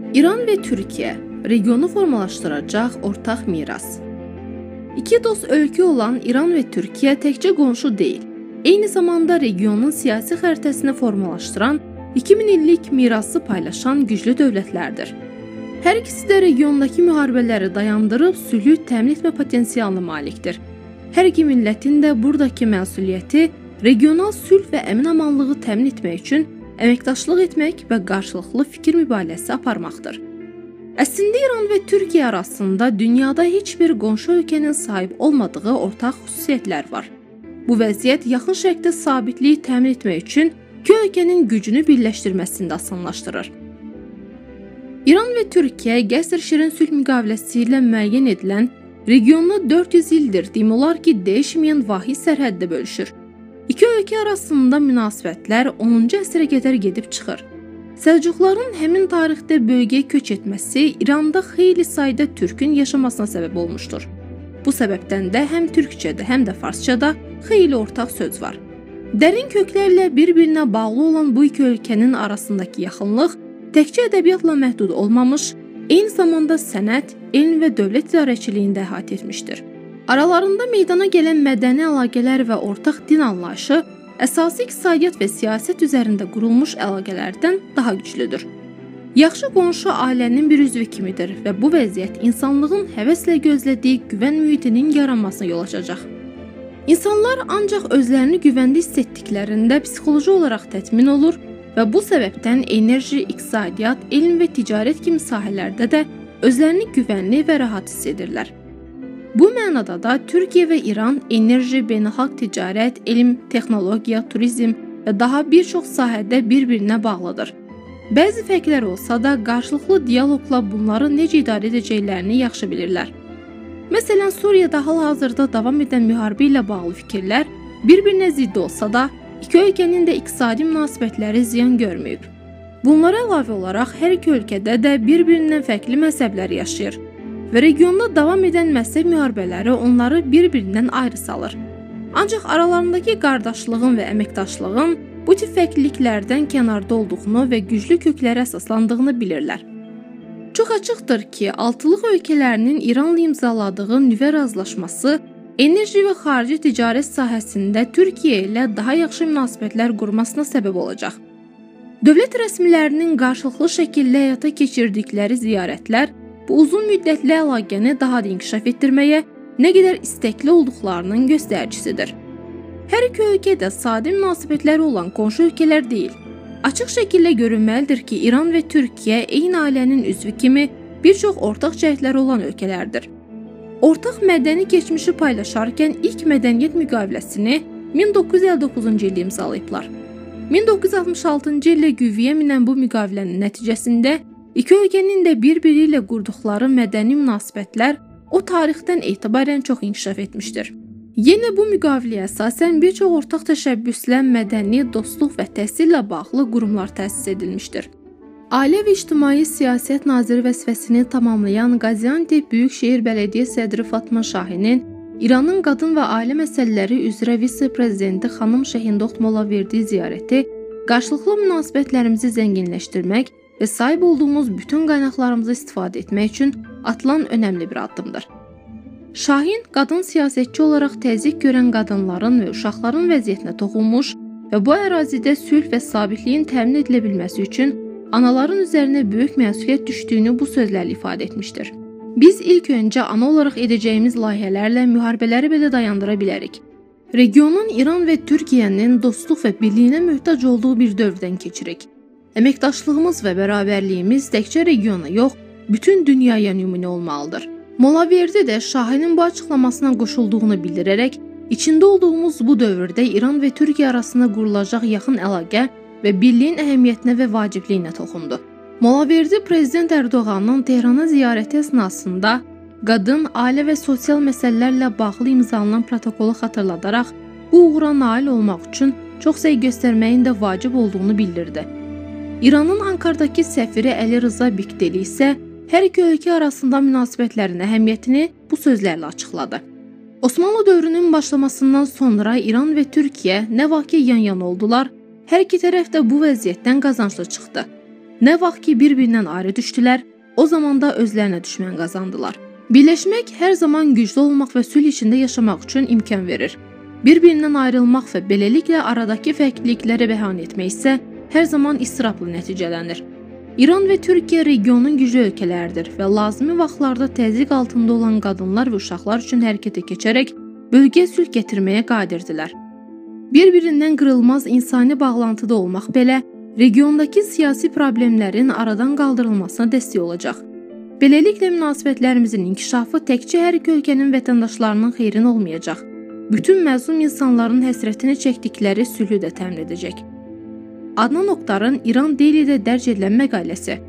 İran ve Türkiye, regionu formalaşdıracaq ortaq miras. İki dost ölkə olan İran ve Türkiye təkcə qonşu deyil, eyni zamanda regionun siyasi xəritəsini formalaşdıran 2000 illik mirası paylaşan güclü dövlətlərdir. Hər ikisi də regiondakı müharibələri dayandırıb sülhü təmin etmə potensialına malikdir. Hər iki millətin də buradakı məsuliyyəti regional sülh və əmin-amanlığı təmin etmək üçün əməkdaşlıq etmək və qarşılıqlı fikir mübadiləsi aparmaqdır. Əslində İran və Türkiyə arasında dünyada heç bir qonşu ölkənin sahib olmadığı ortaq xüsusiyyətlər var. Bu vəziyyət yaxın şərqdə sabitliyi təmin etmək üçün iki ölkənin gücünü birləşdirməsini də asanlaşdırır. İran və Türkiyə qəsr şirin sülh müqaviləsi ilə müəyyən edilən regionu 400 ildir demək olar ki, dəyişməyən vahid sərhəddə bölüşür. İki ölkə arasında münasibətlər 10-cu əsrə qədər gedib çıxır. Səlcuqların həmin tarixdə bölgəyə köç etməsi İranda xeyli sayda türkün yaşamasına səbəb olmuşdur. Bu səbəbdən də həm türkçədə, həm də farsçada xeyli ortaq söz var. Dərin köklərlə bir-birinə bağlı olan bu iki ölkənin arasındakı yaxınlıq təkcə ədəbiyyatla məhdud olmamış, eyni zamanda sənət, elm və dövlət idarəçiliyində əhatə etmişdir. Aralarında meydana gələn mədəni əlaqələr və ortaq din anlayışı əsasi iqtisadiyyat və siyasət üzərində qurulmuş əlaqələrdən daha güclüdür. Yaxşı qonşu ailənin bir üzvü kimidir və bu vəziyyət insanlığın həvəslə gözlədiyi güvən mühitinin yaranmasına yol açacaq. İnsanlar ancaq özlərini güvəndə hiss etdiklərində psixoloji olaraq tətmin olur və bu səbəbdən enerji, iqtisadiyyat, elm və ticarət kimi sahələrdə də özlərini güvənli və rahat hiss edirlər. Bu mənada da Türkiyə və İran enerji, beynəlxalq ticarət, elm, texnologiya, turizm və daha bir çox sahədə bir-birinə bağlıdır. Bəzi fərqlər olsa da qarşılıqlı dialoqla bunları necə idarə edəcəklərini yaxşı bilirlər. Məsələn, Suriyada hal-hazırda davam edən müharibə ilə bağlı fikirlər bir-birinə zidd olsa da, iki ölkənin də iqtisadi münasibətləri ziyan görməyib. Bunlara əlavə olaraq hər iki ölkədə də bir-birindən fərqli məzhəblər yaşayır və regionda davam edən məzhəb müharibələri onları bir-birindən ayrı salır. Ancaq aralarındakı qardaşlığın və əməkdaşlığın bu tip fərqliliklərdən kənarda olduğunu və güclü köklərə əsaslandığını bilirlər. Çox açıqdır ki, altılıq ölkələrinin İranla imzaladığı nüvə razılaşması enerji və xarici ticarət sahəsində Türkiyə ilə daha yaxşı münasibətlər qurmasına səbəb olacaq. Dövlət rəsmilərinin qarşılıqlı şəkildə həyata keçirdikləri ziyarətlər bu uzun müddətli əlaqəni daha da inkişaf etdirməyə nə qədər istəkli olduqlarının göstəricisidir. Hər iki ölkə də sadə münasibətləri olan qonşu ölkələr deyil. Açıq şəkildə görünməlidir ki, İran və Türkiyə eyni ailənin üzvü kimi bir çox ortaq cəhətləri olan ölkələrdir. Ortaq mədəni keçmişi paylaşarkən ilk mədəniyyət müqaviləsini 1959-cu ildə imzalayıblar. 1966-cı ildə qüvvəyə minən bu müqavilənin nəticəsində İki ölkənin də bir-biri ilə qurduqları mədəni münasibətlər o tarixdən etibarən çox inkişaf etmişdir. Yenə bu müqaviləyə əsasən bir çox ortaq təşəbbüslə mədəni, dostluq və təhsillə bağlı qurumlar təsis edilmişdir. Ailə və İctimai Siyasət Naziri vəzifəsini tamamlayan Qaziantep Böyükşehir Bələdiyyə sədri Fatma Şahinin İranın qadın və ailə məsələləri üzrə vitse-prezidenti xanım Şəhindoxtmola verdiyi ziyarəti qarşılıqlı münasibətlərimizi zənginləşdirmək və sahib olduğumuz bütün qaynaqlarımızı istifadə etmək üçün atılan önəmli bir addımdır. Şahin, qadın siyasətçi olaraq təzyiq görən qadınların və uşaqların vəziyyətinə toxunmuş və bu ərazidə sülh və sabitliyin təmin edilə bilməsi üçün anaların üzərinə böyük məsuliyyət düşdüyünü bu sözlərlə ifadə etmişdir. Biz ilk öncə ana olaraq edəcəyimiz layihələrlə müharibələri belə dayandıra bilərik. Regionun İran və Türkiyənin dostluq və birliyinə möhtac olduğu bir dövrdən keçirik. Əməkdaşlığımız və bərabərliyimiz təkcə regiona yox, bütün dünyaya nümunə olmalıdır. Molaverdi də Şahinin bu açıqlamasına qoşulduğunu bildirərək, içində olduğumuz bu dövrdə İran və Türkiyə arasında qurulacaq yaxın əlaqə və birliyin əhəmiyyətinə və vacibliyinə toxundu. Molaverdi Prezident Ərdoğanın Tehrana ziyarəti əsnasında qadın, ailə və sosial məsələlərlə bağlı imzalanan protokolu xatırladaraq, bu uğura nail olmaq üçün çox səy göstərməyin də vacib olduğunu bildirdi. İranın Ankaradakı səfiri Əli Rıza Bikdeli isə hər iki ölkə arasında münasibətlərin əhəmiyyətini bu sözlərlə açıqladı. Osmanlı dövrünün başlamasından sonra İran və Türkiyə nə vaxt ki yan-yana oldular, hər iki tərəf də bu vəziyyətdən qazanclı çıxdı. Nə vaxt ki bir-birindən ayrı düşdülər, o zaman da özlərinə düşmən qazandılar. Birləşmək hər zaman güclü olmaq və sülh içində yaşamaq üçün imkan verir. Bir-birindən ayrılmaq və beləliklə aradakı fərqlilikləri bəhan etmək isə hər zaman istirabla nəticələnir. İran və Türkiyə regionun güclü ölkələridir və lazımi vaxtlarda təzyiq altında olan qadınlar və uşaqlar üçün hərəkətə keçərək bölgəyə sülh gətirməyə qadirdirlər. Bir-birindən qırılmaz insani bağlantıda olmaq belə regiondakı siyasi problemlərin aradan qaldırılmasına dəstək olacaq. Beləliklə münasibətlərimizin inkişafı təkcə hər iki ölkənin vətəndaşlarının xeyrinə olmayacaq. Bütün məzlum insanların həsrətini çəkdikləri sülhü də təmin edəcək. Adnan Oktarın İran Daily'də dərc edilən məqaləsi.